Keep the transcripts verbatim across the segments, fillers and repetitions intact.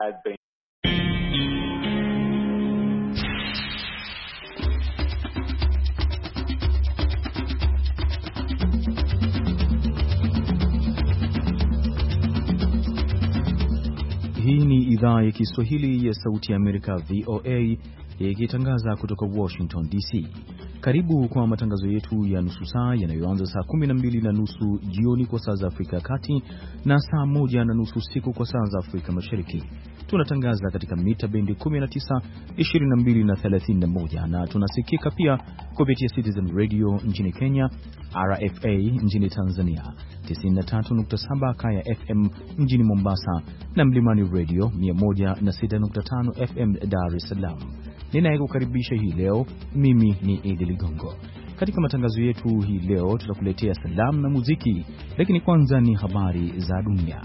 Hii ni idhaa ya Kiswahili ya Sauti ya Amerika V O A ikitangaza kutoka Washington D C. Karibu kwa matangazo yetu ya nusu saa yanayoanza saa kumi na mbili na nusu jioni kwa saa za Afrika ya Kati na saa moja na nusu usiku kwa saa za Afrika Mashariki. Tunatangaza katika mita bendi kumi na tisa, ishirini na mbili na thelathini na moja na tunasikika pia kupitia Citizen Radio nchini Kenya, R F A nchini Tanzania, tisini na tatu nukta saba Kaya F M mjini Mombasa na Mlimani Radio mia moja na sita nukta tano F M Dar es Salaam. Ninayekukaribisha hii leo mimi ni Idi Ligongo. Katika matangazo yetu hii leo tutakuletea salamu na muziki, lakini kwanza ni habari za dunia.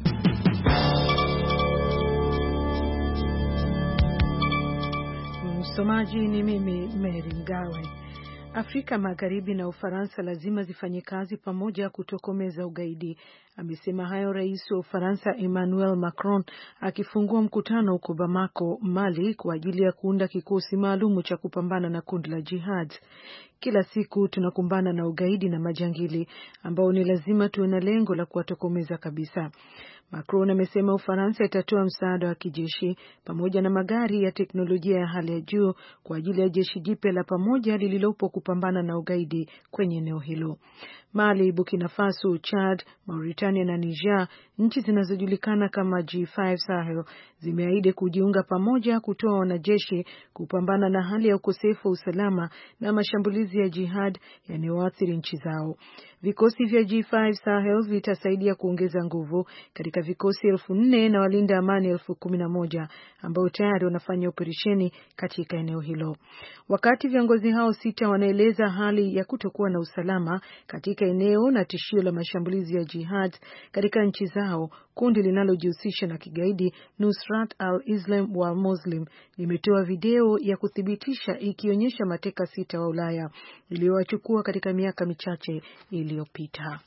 Msomaji ni mimi Mary Mgawe. Afrika Magharibi na Ufaransa lazima zifanye kazi pamoja kutokomeza ugaidi. Amesema hayo Rais wa Ufaransa Emmanuel Macron akifungua mkutano huko Bamako, Mali, kwa ajili ya kuunda kikosi maalumu cha kupambana na kundi la jihad. Kila siku tunakumbana na ugaidi na majangili ambao ni lazima tuwe na lengo la kuwatokomeza kabisa. Macron amesema Ufaransa itatoa msaada wa kijeshi pamoja na magari ya teknolojia ya hali ya juu kwa ajili ya jeshi jipya la pamoja lililopo kupambana na ugaidi kwenye eneo hilo. Mali, Burkina Faso, Chad, Mauritania na Niger, nchi zinazojulikana kama G five Sahel, zimeahidi kujiunga pamoja kutoa wanajeshi kupambana na hali ya ukosefu wa usalama na mashambulizi ya jihad yanayoathiri nchi zao. Vikosi vya G five Sahel vitasaidia kuongeza nguvu katika vikosi elfu nne na walinda amani elfu kumi na moja ambao tayari wanafanya operesheni katika eneo hilo. Wakati viongozi hao sita wanaeleza hali ya kutokuwa na usalama katika eneo na tishio la mashambulizi ya jihad katika nchi zao, kundi linalojihusisha na kigaidi Nusrat al-Islam wal Muslim limetoa video ya kuthibitisha ikionyesha mateka sita wa Ulaya iliyowachukua katika miaka michache iliyopita.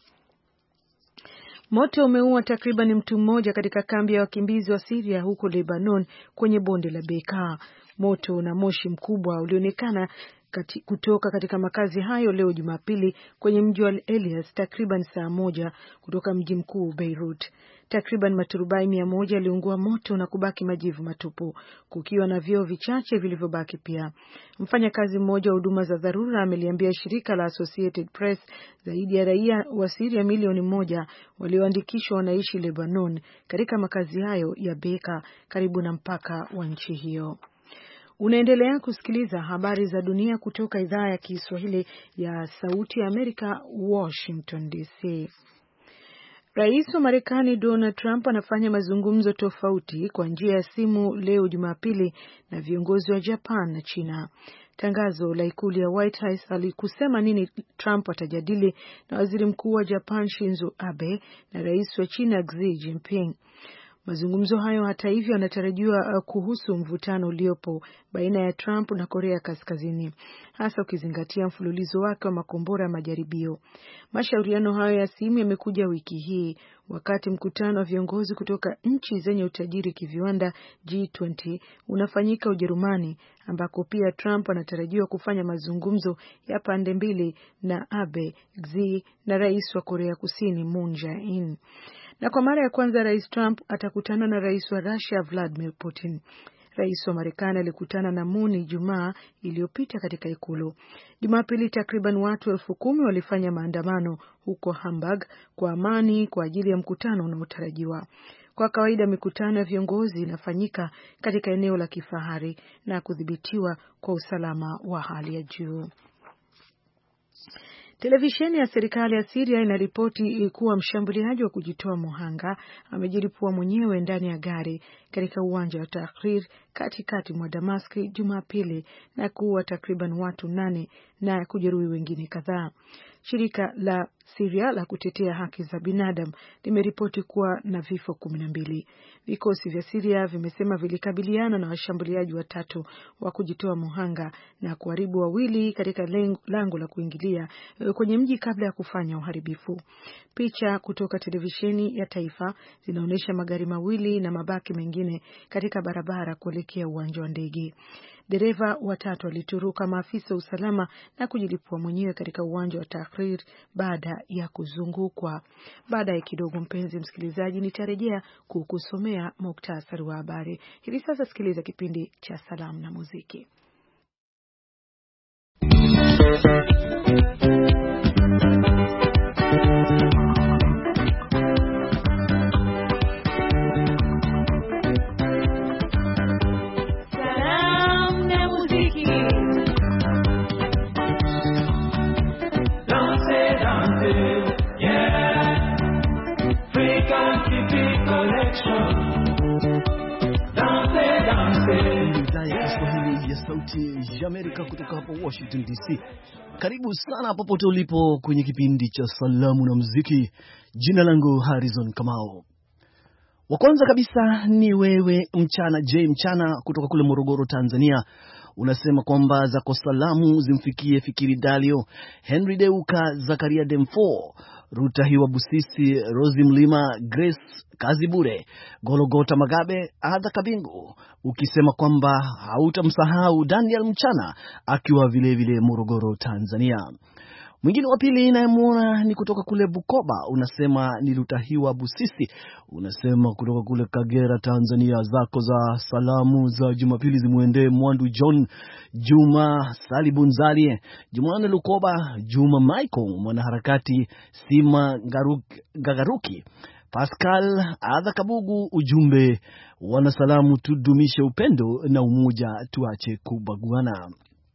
Moto umeua takriban mtu mmoja katika kambi ya wakimbizi wa Syria huko Lebanon kwenye bonde la Bekaa. Moto na moshi mkubwa ulionekana Kati, kutoka katika makazi hayo leo Jumapili kwenye mji wa Elias, takriban saa moja kutoka mji mkuu Beirut. Takriban maturubai mia moja yaliungua moto na kubaki majivu matupu, kukiwa na vyoo vichache vilivyobaki pia. Mfanyakazi mmoja wa huduma za dharura ameliambia shirika la Associated Press zaidi ya raia wa Syria milioni moja walioandikishwa wanaishi Lebanon katika makazi hayo ya Bekaa karibu na mpaka wa nchi hiyo. Unaendelea kusikiliza habari za dunia kutoka idhaa ya Kiswahili ya Sauti ya Amerika, Washington D C. Rais wa Marekani Donald Trump anafanya mazungumzo tofauti kwa njia ya simu leo Jumapili na viongozi wa Japan na China. Tangazo la ikulu ya White House alikusema nini Trump atajadili na waziri mkuu wa Japan Shinzo Abe na rais wa China Xi Jinping. Mazungumzo hayo hata hivyo yanatarajiwa kuhusu mvutano uliopo baina ya Trump na Korea Kaskazini, hasa ukizingatia mfululizo wake wa makombora ya majaribio. Mashauriano hayo ya simu yamekuja wiki hii wakati mkutano wa viongozi kutoka nchi zenye utajiri kiviwanda G twenty unafanyika Ujerumani, ambako pia Trump anatarajiwa kufanya mazungumzo ya pande mbili na Abe, Xi na rais wa Korea Kusini Moon Jae-in. Na kwa mara ya kwanza Rais Trump atakutana na Rais wa Russia Vladimir Putin. Rais wa Marekani alikutana na Moon Ijumaa iliyopita katika ikulu. Jumapili takriban watu elfu kumi walifanya maandamano huko Hamburg kwa amani kwa ajili ya mkutano unaotarajiwa. Kwa kawaida mikutano ya viongozi inafanyika katika eneo la kifahari na kudhibitiwa kwa usalama wa hali ya juu. Televisheni ya serikali ya Syria inaripoti kuwa mshambuliaji wa kujitoa muhanga amejilipua mwenyewe ndani ya gari katika uwanja wa Tahrir katikati mwa Damascus Jumapili na kuua takriban watu nane na kujeruhi wengine kadhaa. Shirika la Syria la kutetea haki za binadamu limeripoti kuwa na vifo kumi na mbili. Vikosi vya Syria vimesema vilikabiliana na washambuliaji watatu wa kujitoa muhanga na kuharibu wawili katika lango la kuingilia kwenye mji kabla ya kufanya uharibifu. Picha kutoka televisheni ya taifa zinaonyesha magari mawili na mabaki mengine katika barabara kuelekea uwanja wa ndege. Dereva watatu walituruka maafisa usalama na kujilipua mwenyewe katika uwanja wa Tahrir baada ya kuzungukwa. Baadaye kidogo, mpenzi msikilizaji, nitarejea kukusomea muktasari wa habari. Hivi sasa sikiliza kipindi cha salamu na muziki. Sauti ya Amerika kutoka hapa Washington D C. Karibu sana popote ulipo kwenye kipindi cha salamu na muziki. Jina langu Harrison Kamau. Wa kwanza kabisa ni wewe Mchana J Mchana kutoka kule Morogoro, Tanzania. Unasema kwamba zako salamu zimfikie Fikiri Dalio, Henry Deuka, Zakaria Demfo, Ruta Hiwa Busisi, Rosi Mlima, Grace Kazibure, Gologota Magabe, Ada Kabingu, ukisema kwamba hautamsahau Daniel Mchana akiwa vile vile Morogoro, Tanzania. Mwingine wa pili ninayemuona ni kutoka kule Bukoba, unasema ni Ruta Hiwa Busisi, unasema kutoka kule Kagera, Tanzania. Zako za salamu za Jumapili zimuendee Mwandu John, Juma Salibunzali, Jumane Lukoba, Juma Michael, mwanaharakati Sima Gagaruki, Pascal Adha Kabugu. Ujumbe, wanasalamu tudumishe upendo na umoja, tuache kubaguana.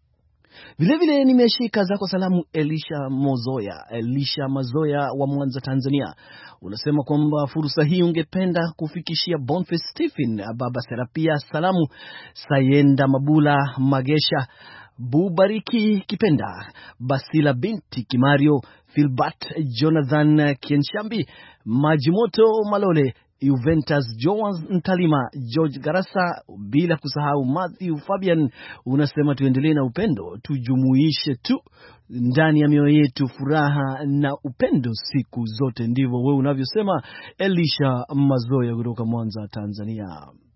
Vile vile nimeshika zako salamu Elisha Mozoya, Elisha Mazoya wa Mwanza, Tanzania. Unasema kwamba fursa hii ungependa kufikishia Boniface Stephen, Baba Serapia salamu, Sayenda Mabula Magesha, Bubariki Kipenda, Basila binti Kimario, Philbert Jonathan Kienshambi, Majimoto Malole, Juventus Joas Ntalima, George Garasa, bila kusahau Matthew Fabian. Unasema tuendelee na upendo, tujumuishe tu ndani ya mioyo yetu furaha na upendo siku zote. Ndivyo wewe unavyosema, Elisha Mazoya kutoka Mwanza, Tanzania.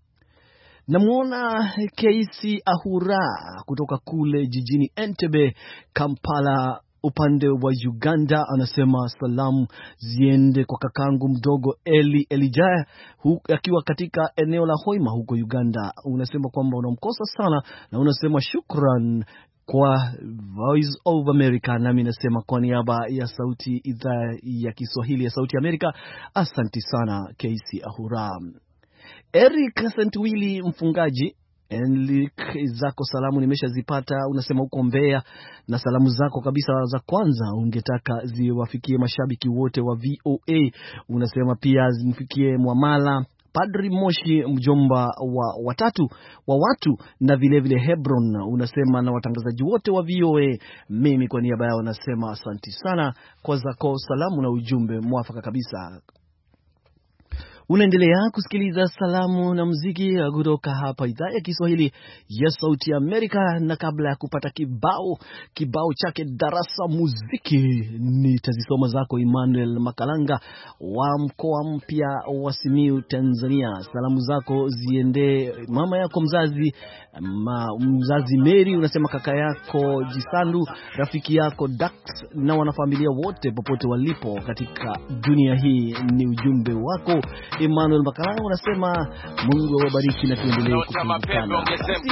Namuona Keisi Ahura kutoka kule jijini Entebbe, Kampala, upande wa Uganda. Anasema salamu ziende kwa kakangu mdogo Eli Elijah akiwa katika eneo la Hoima huko Uganda. Unasema kwamba unamkosa sana na unasema shukran kwa Voice of America. Nami nasema kwa niaba ya sauti idhaa ya Kiswahili ya Sauti Amerika, asante sana Keisi Ahura. Eric Sentwili mfungaji, Enlik, zako salamu nimeshazipata. Unasema huko Mbeya, na salamu zako kabisa za kwanza ungetaka ziwafikie mashabiki wote wa V O A. Unasema pia zimfikie Mwamala, Padri Moshi, mjomba wa watatu wa watu, na vile vile Hebron. Unasema na watangazaji wote wa V O A. Mimi kwa niaba yao nasema asante sana kwa zako salamu na ujumbe mwafaka kabisa. Unaendelea kusikiliza salamu na muziki kutoka hapa idhaa ya Kiswahili ya Sauti ya Amerika, na kabla ya kupata kibao kibao chake Darasa Muziki, nitazisoma zako Emmanuel Makalanga wa mkoa mpya wa Simiyu, Tanzania. Salamu zako ziende mama yako mzazi ma, mzazi Mary. Unasema kaka yako Jisandu, rafiki yako Dax na wanafamilia wote popote walipo katika dunia hii. Ni ujumbe wako Emmanuel Makalanga. Unasema Mungu awabariki na tuendelee kukumbukana.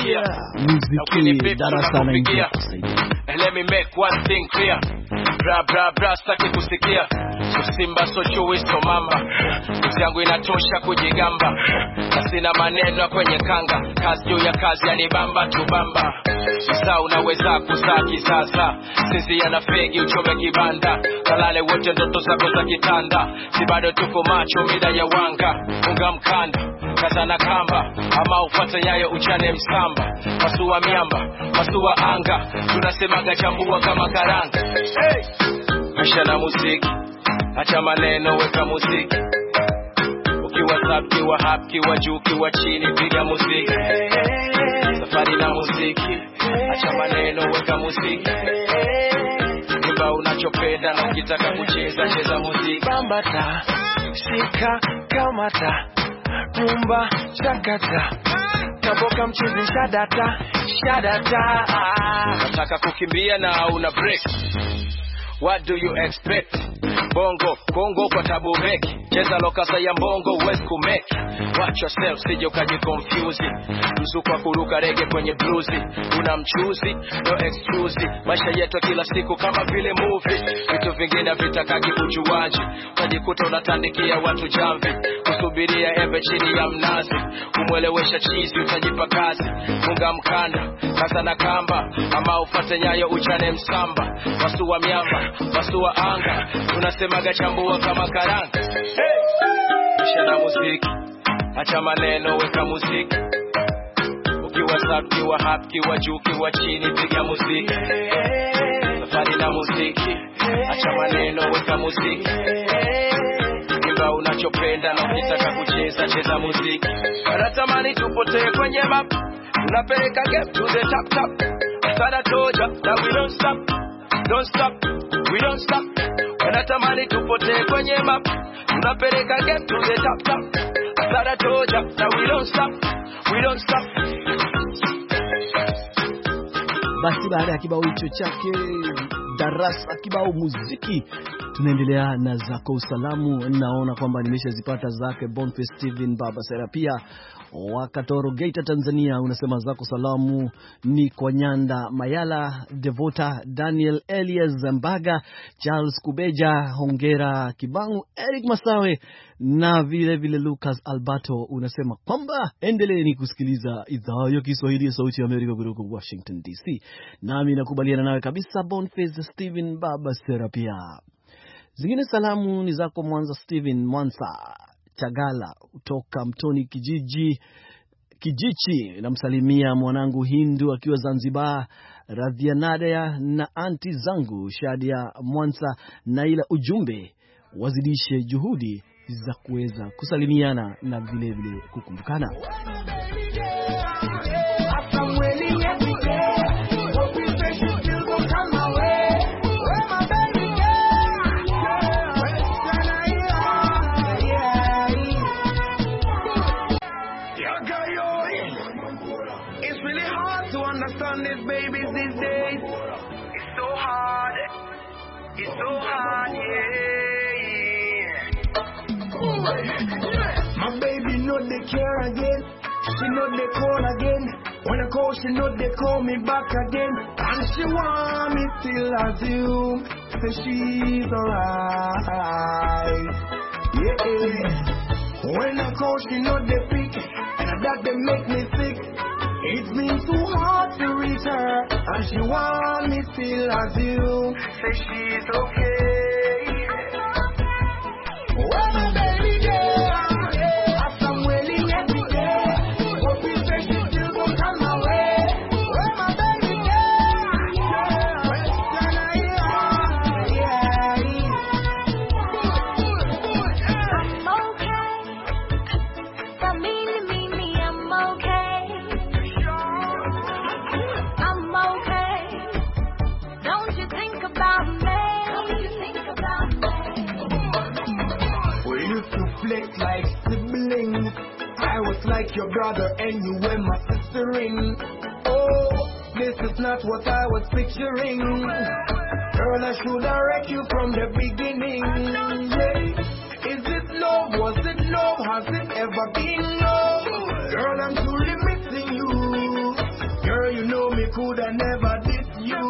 Muziki darasa na ingia kusaidia. Let me make one thing clear. Bra bra bra saki kusikia. So simba so chui so mamba. Kazi yangu inatosha kujigamba. Na sina maneno kwenye kanga. Kazi juu ya kazi yanibamba tubamba. Sasa unaweza kuzaa kisasa. Sisi yana fegi uchome kibanda. Kalale wote ndoto zako za kitanda. Si bado tuko macho mida ya wanga. Unga mkanda, kaza na kamba. Ama ufuate nyayo uchane msamba. Masua miamba, masua anga. Tunasemaga chambua kama karanga. Hey! Maisha na muziki, acha maneno weka muziki. Ukiwa sub, kiwa hap, kiwa juu, kiwa chini, piga muziki. Safari na muziki, acha maneno weka muziki. Imba unachopenda na ukitaka kucheza cheza muziki. Bambata, shika, kamata, rumba, chakata, kaboka mchizi shadata, shadata. Nataka kukimbia na una break. What do you expect? Bongo, Kongo kwa tabu meki. Cheza lokasa ya mbongo, uwezi kumeki. Watch yourself, sije ukaji confuse. Mzuko wa kuruka rege kwenye bluzi. Una mchuzi, no excuse. Maisha yetu kila siku kama vile movie. Vitu vingine vitakaki ujuaji. Utajikuta unatandikia watu jamvi. Kusubiria embe chini ya mnazi. Kumwelewesha chizi, utajipa kazi. Funga mkanda, kaza na kamba. Ama ufate nyayo uchane msamba. Wasu wa miamba, wasu wa anga. Tunasemaga chambua kama karanga. Hey! Kisha na muziki, acha maneno weka muziki. Ukiwa sub, kiwa hap, kiwa juu, kiwa chini, piga muziki. Safari na muziki, acha maneno weka muziki. Imba unachopenda na ukitaka kucheza cheza muziki. Natamani tupotee kwenye map. Tunapeleka game to the top top. Sada toja, that we don't stop. Don't stop, we don't stop. Natamani tupotee kwenye map. Tunapeleka game to the top top. Sada toja, that we don't stop. We don't stop. Basi baada ya kibao hicho chake Darasa, kibao muziki, tunaendelea na zako usalamu. Naona kwamba nimeshazipata zake Boniface Steven Baba Serapia wa Katoro Geita Tanzania. Unasema zako salamu ni kwa Nyanda Mayala, Devota Daniel, Elias Mbaga, Charles Kubeja, Hongera Kibangu, Eric Masawe na vile vile Lucas Alberto. Unasema kwamba endeleeni kusikiliza idhaa ya Kiswahili ya Sauti ya Amerika kutoka Washington D C. Nami nakubaliana nawe kabisa Boniface Steven Baba Serapia. Zingine salamu ni zako Mwanza Steven Mwansa Chagala kutoka Mtoni kijiji Kijichi. Namsalimia mwanangu Hindu akiwa Zanzibar, Radhianadea na anti zangu Shadia Mwansa, na ila ujumbe wazidishe juhudi za kuweza kusalimiana na vile vile kukumbukana. These babies these days, it's so hard, it's so hard, yeah. My baby know they care again, she know they call again. When I call, she know they call me back again. And she want me till assume that she's alright, yeah. When I call, she know they pick, and that they make me sick. It's been too hard to reach her, and she want me still as you. Say she's okay. Oh, my baby girl, I am waiting every day. Hope you say she still gon' come my way. Oh, my baby girl, I'm okay. For me, me, me, I'm okay. I'm okay. Don't you think about me? Don't you think about me? We used to flex like siblings. I was like your brother and you were my sister-in. Oh, this is not what I was picturing. Girl, I should have wrecked you from the beginning. Yeah. Is it love? Was it love? Has it ever been love? Girl, I'm truly missing you. Girl, you know me coulda never did you.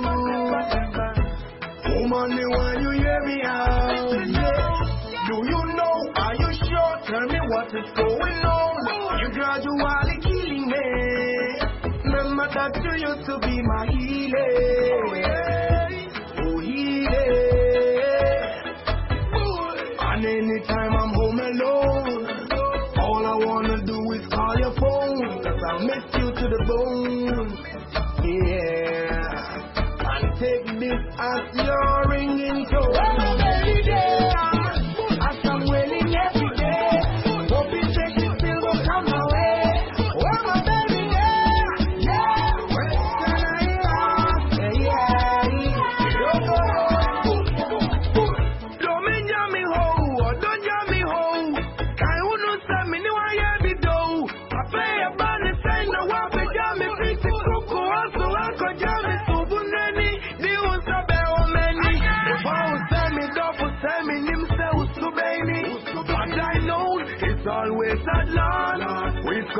Woman, me want you hear me out. Yeah. Do you know? Are you sure? Tell me what is going on. You gradually killing me. Remember that you used to be my healer. Oh, healer. And anytime I'm home alone, all I wanna do is call your phone, 'cause I miss you to the bone. Yeah. And take this as your ringing tone.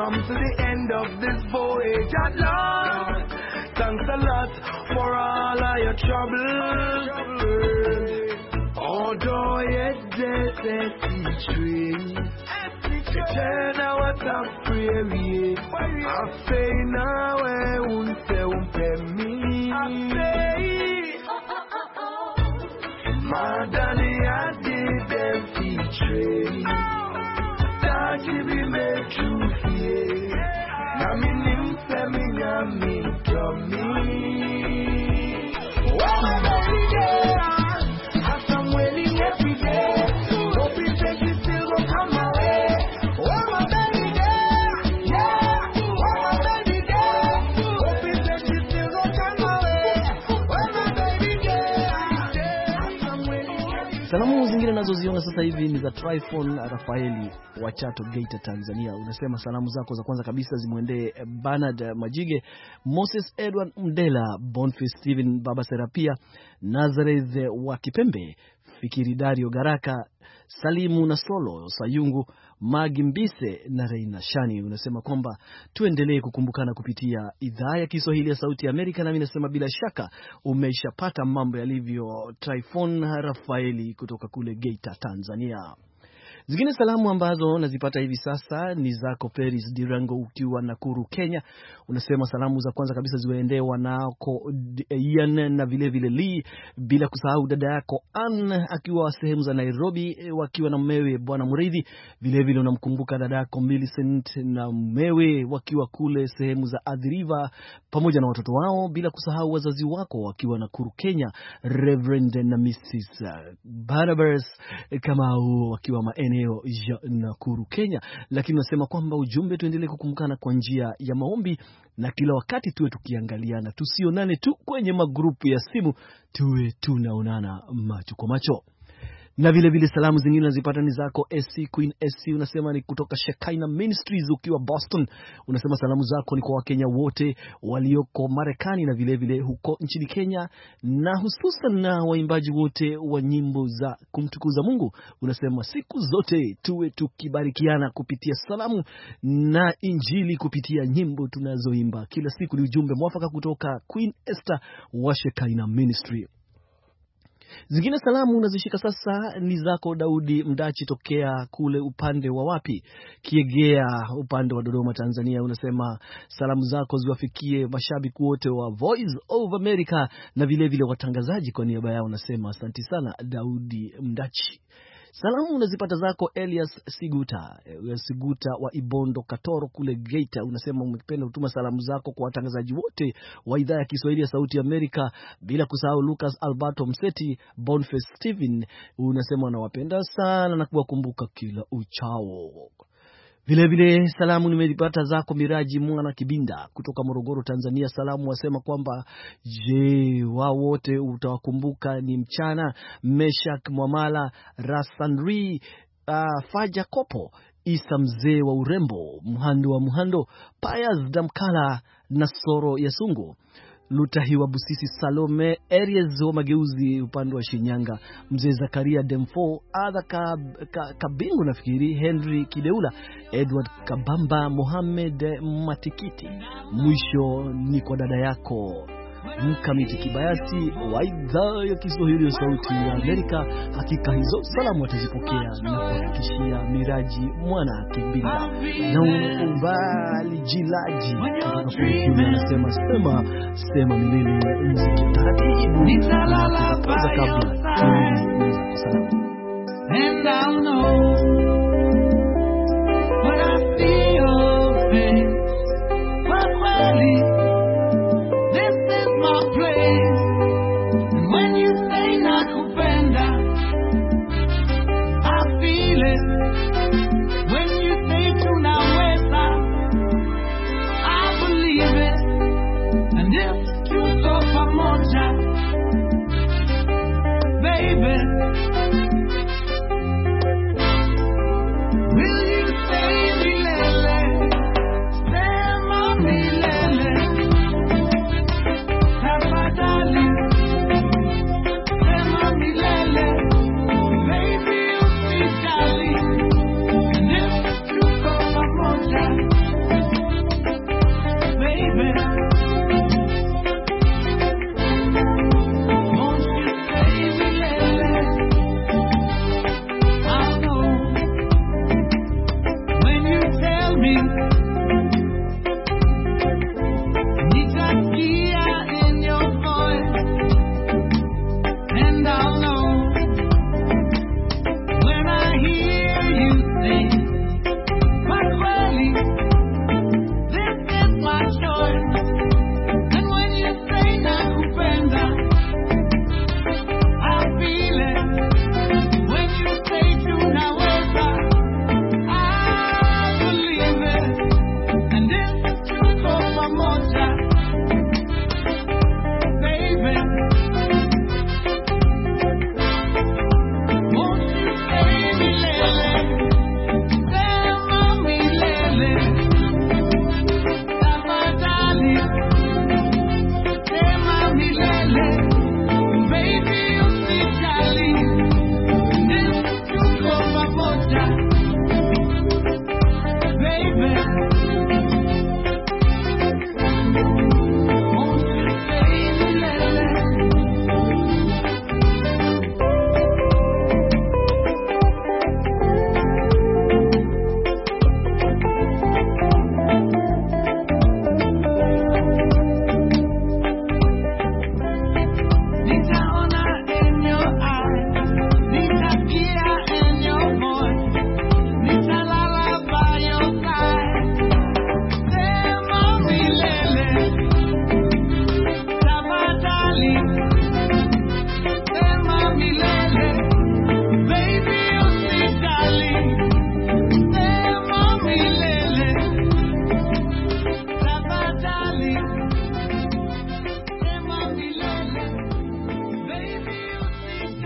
come to the end of this voyage at last. Thanks a lot for all of your troubles. Although yet death is train, turn our top prayer. I say now I won't say won't pay me. I say, Madani I did them featuring. That you be made to fear. Now me nim say me now me to me. Oh my baby girl, as I'm waiting every day, hoping that you still gon' come my way. Oh my baby girl, yeah. Oh my baby girl, hoping that you still gon' come my way. Oh my baby girl, as I'm waiting every day. Salamu zingine nazoziona sasa hivi ni za Tryphon Rafaeli wa Chato Geita Tanzania. Unasema salamu zako za kwanza kabisa zimuendee Bernard Majige, Moses Edward Mdela, Boniface Steven, Baba Serapia, Nazareth wa Kipembe, Fikiri Dario Garaka, Salimu na Solo Sayungu, Magi Mbise na Reina Shani. Unasema kwamba tuendelee kukumbukana kupitia idhaa ya Kiswahili ya Sauti ya Amerika, na mimi nasema bila shaka umeshapata mambo yalivyo. Tryphon Rafaeli kutoka kule Geita Tanzania. Zingine salamu ambazo nazipata hivi sasa ni zako Peris Dirango ukiwa Nakuru Kenya. Unasema salamu za kwanza kabisa ziwaendee wanako Ian na vile vile Lee, bila kusahau dada yako Ann akiwa sehemu za Nairobi wakiwa na mmewe Bwana Muridhi. Vile vile unamkumbuka dada yako Millicent na mmewe wakiwa kule sehemu za Athi River pamoja na watoto wao, bila kusahau wazazi wako wakiwa Nakuru Kenya, Reverend na Missus Barnabas kama wakiwa maeneo ya Nakuru Kenya. Lakini nasema kwamba ujumbe tuendelee kukumbukana kwa njia ya maombi, na kila wakati tuwe tukiangaliana, tusionane tu kwenye magrupu ya simu, tuwe tunaonana macho kwa macho. Na vile vile salamu zingine nazipata ni zako S C Queen S C. Unasema ni kutoka Shekinah Ministries ukiwa Boston. Unasema salamu zako ni kwa Wakenya wote walioko Marekani na vile vile huko nchini Kenya, na hususan na waimbaji wote wa nyimbo za kumtukuza Mungu. Unasema siku zote tuwe tukibarikiana kupitia salamu na injili kupitia nyimbo tunazoimba kila siku. Ni ujumbe mwafaka kutoka Queen Esther wa Shekinah Ministry. Zingine salamu unazishika sasa ni zako Daudi Mdachi tokea kule upande wa wapi Kiegea upande wa Dodoma Tanzania. Unasema salamu zako ziwafikie mashabiki wote wa Voice of America na vile vile watangazaji. Kwa niaba yao unasema asante sana Daudi Mdachi. Salamu unazipata zako Elias Siguta, Elias Siguta wa Ibondo Katoro kule Geita. Unasema umependa kutuma salamu zako kwa watangazaji wote wa idhaa ya Kiswahili ya Sauti ya Amerika, bila kusahau Lucas Alberto Mseti, Boniface Steven. Unasema unawapenda sana na kuwakumbuka kila uchao. Vile vile salamu nimezipata zako Miraji Mwana Kibinda kutoka Morogoro Tanzania. Salamu wasema kwamba je, wao wote utawakumbuka ni mchana Meshak Mwamala, Rasanri, uh, Faja Kopo, Isa mzee wa urembo, Muhando wa Muhando, Payas Damkala na Soro ya Sungu, Lutahi wa Busisi, Salome Areas wa Mageuzi upande wa Shinyanga, Mzee Zakaria Demfo, Adha Kabingu ka, nafikiri, Henry Kideula, Edward Kabamba, Mohamed Matikiti. Mwisho ni kwa dada yako Mkamiti Kibayasi wa idhaa ya Kiswahili ya Sauti ya Amerika. Hakika hizo salamu watazipokea na kuhakikishia Miraji Mwana Kibinda na umbali jilaji. Anasema sema sema milele mziki taratibu nitalala kabla tuanze salamu. And I know what I feel, babe, but really this is my place. And when you say nakupenda, I feel it. When you say tunaweza, I believe it. And if tuko pamoja, baby, will you say milele, sema milele, tafadhali, sema milele, baby usijali. And if tuko pamoja,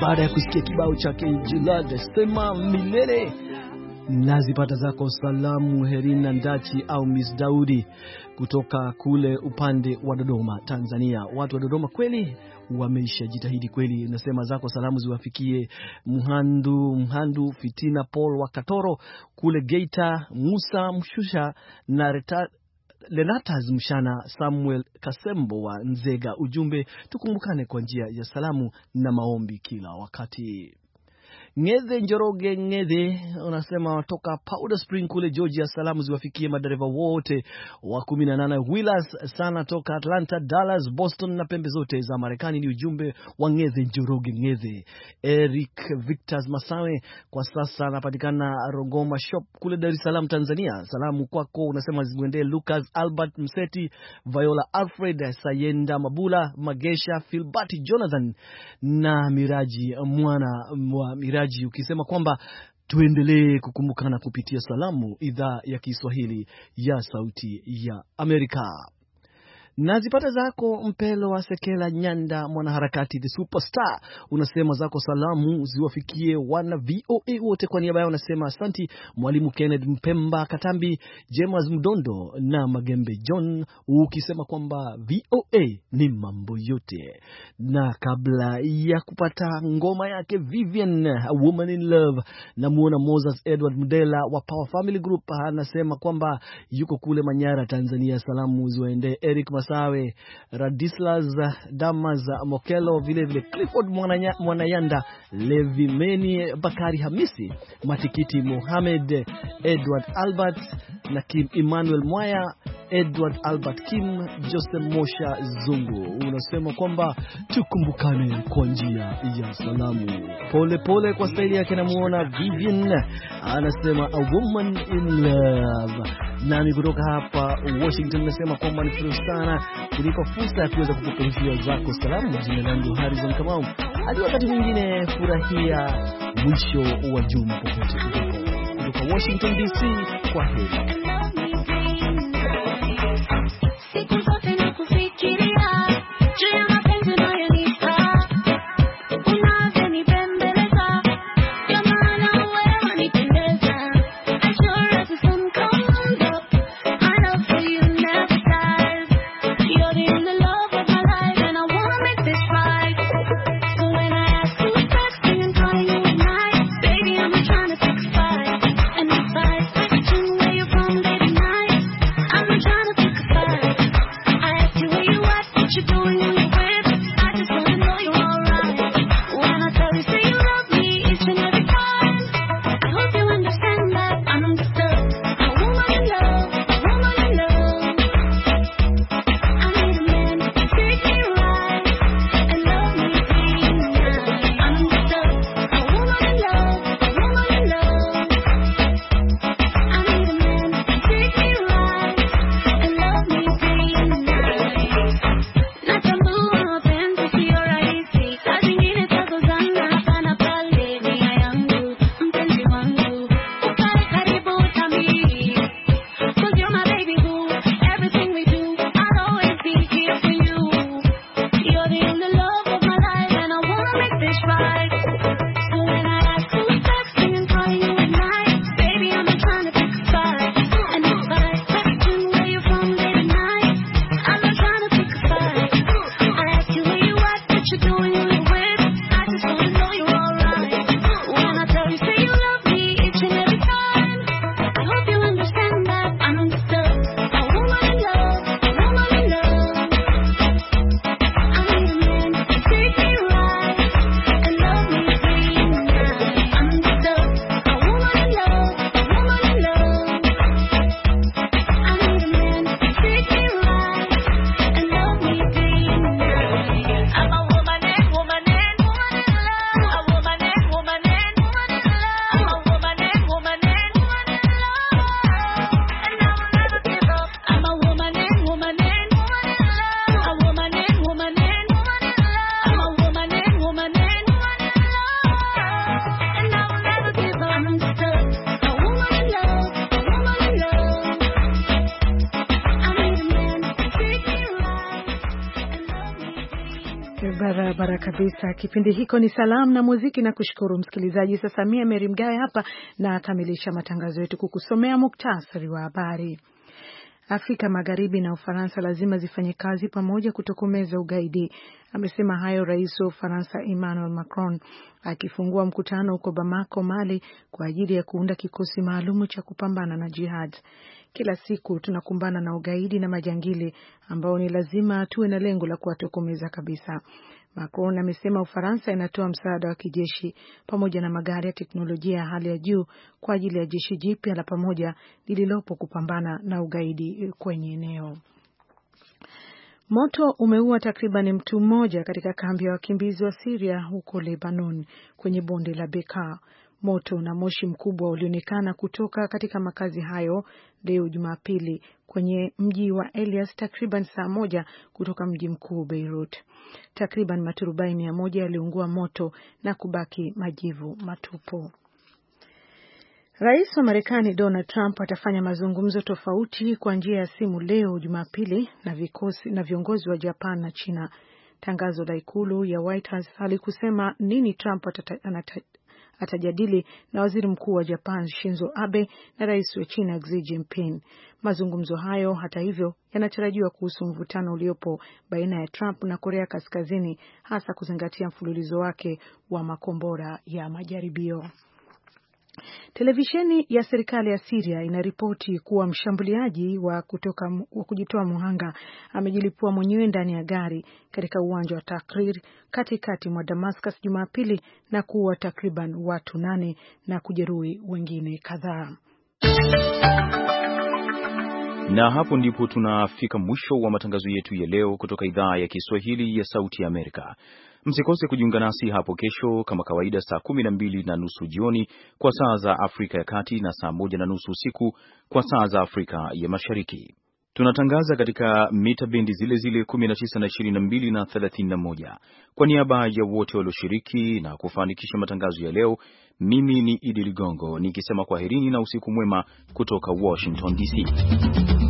baada ya kusikia kibao chake Jilad sema milele. Nazipata zako salamu Herina Ndachi au Miss Daudi kutoka kule upande wa Dodoma, Tanzania. Watu wa Dodoma kweli wameisha jitahidi kweli. Nasema zako salamu ziwafikie Mhandu, Mhandu Fitina Paul wa Katoro kule Geita, Musa Mshusha na Reta Lenatas Mshana, Samuel Kasembo wa Nzega. Ujumbe, tukumbukane kwa njia ya salamu na maombi kila wakati. Ngeze Njoroge Ngeze unasema toka Powder Spring kule Georgia, salamu ziwafikie madereva wote wa kumi na nane Wheelers sana toka Atlanta, Dallas, Boston na pembe zote za Marekani. Ni ujumbe wa Ngeze Njoroge Ngeze. Eric Victor Masawe kwa sasa anapatikana Rogoma Shop kule Dar es Salaam, Tanzania. Salamu kwako unasema zimwendee Lucas Albert Mseti, Viola Alfred, Sayenda Mabula, Magesha Philbert Jonathan na Miraji mwana wa Miraji, ukisema kwamba tuendelee kukumbukana kupitia salamu idhaa ya Kiswahili ya Sauti ya Amerika. Nazipata zako Mpelo wa Sekela Nyanda, mwanaharakati the superstar. Unasema zako salamu ziwafikie wana V O A wote. Kwa niaba yao unasema asanti Mwalimu Kenneth Mpemba Katambi, James Mdondo na Magembe John, ukisema kwamba V O A ni mambo yote. Na kabla ya kupata ngoma yake Vivian, A Woman in Love, na muona Moses Edward Mdela wa Power Family Group anasema kwamba yuko kule Manyara, Tanzania. Salamu ziwaende Eric Sawe, Radislas Damas Mokelo, vile vile Clifford Mwananya, Mwanayanda, Levi Meni, Bakari Hamisi, Matikiti Mohamed, Edward Albert na Kim Emmanuel Mwaya, Edward Albert Kim, Joseph Mosha Zungu. Unasema kwamba tukumbukane kwa njia ya salamu. Pole pole kwa staili yake. Namuona Vivian anasema A Woman in Love. Nami kutoka hapa Washington nasema kwamba ni furaha sana kuliko fursa ya kuweza kukuperushia zako salamu. Jina langu Harrison Kamau. Hadi wakati mwingine, furahia mwisho wa juma popote ulipo. Kutoka Washington D C, kwa heri. From Barabara kabisa. Kipindi hiko ni salamu na muziki, na kushukuru msikilizaji. Sasa mimi Mary Mgawe hapa na kamilisha matangazo yetu kukusomea muktasari wa habari. Afrika Magharibi na Ufaransa lazima zifanye kazi pamoja kutokomeza ugaidi. Amesema hayo Rais wa Ufaransa Emmanuel Macron akifungua mkutano huko Bamako, Mali, kwa ajili ya kuunda kikosi maalumu cha kupambana na jihad. Kila siku tunakumbana na ugaidi na majangili ambao ni lazima tuwe na lengo la kuwatokomeza kabisa. Macron amesema Ufaransa inatoa msaada wa kijeshi pamoja na magari ya teknolojia ya hali ya juu kwa ajili ya jeshi jipya la pamoja lililopo kupambana na ugaidi kwenye eneo. Moto umeua takriban mtu mmoja katika kambi ya wakimbizi wa Syria huko Lebanon kwenye bonde la Bekaa. Moto na moshi mkubwa ulionekana kutoka katika makazi hayo leo Jumapili kwenye mji wa Elias, takriban saa moja kutoka mji mkuu Beirut. Takriban maturubai mia moja yaliungua moto na kubaki majivu matupu. Rais wa Marekani Donald Trump atafanya mazungumzo tofauti kwa njia ya simu leo Jumapili na vikosi na viongozi wa Japan na China. Tangazo la ikulu ya White House halikusema nini Trump atata, anata, atajadili na waziri mkuu wa Japan Shinzo Abe na rais wa China Xi Jinping. Mazungumzo hayo hata hivyo yanatarajiwa kuhusu mvutano uliopo baina ya Trump na Korea Kaskazini, hasa kuzingatia mfululizo wake wa makombora ya majaribio. Televisheni ya serikali ya Syria inaripoti kuwa mshambuliaji wa kutoka wa kujitoa muhanga amejilipua mwenyewe ndani ya gari katika uwanja wa Tahrir katikati mwa Damascus Jumapili na kuua takriban watu nane na kujeruhi wengine kadhaa. Na hapo ndipo tunafika mwisho wa matangazo yetu ya leo kutoka idhaa ya Kiswahili ya Sauti ya Amerika. Msikose kujiunga nasi hapo kesho kama kawaida saa kumi na mbili na nusu jioni kwa saa za Afrika ya Kati na saa moja na nusu usiku kwa saa za Afrika ya Mashariki. Tunatangaza katika mita bendi zile zile kumi na tisa na ishirini na mbili na thelathini na moja. Kwa niaba ya wote walioshiriki na kufanikisha matangazo ya leo, mimi ni Idi Ligongo nikisema kwaherini na usiku mwema kutoka Washington D C.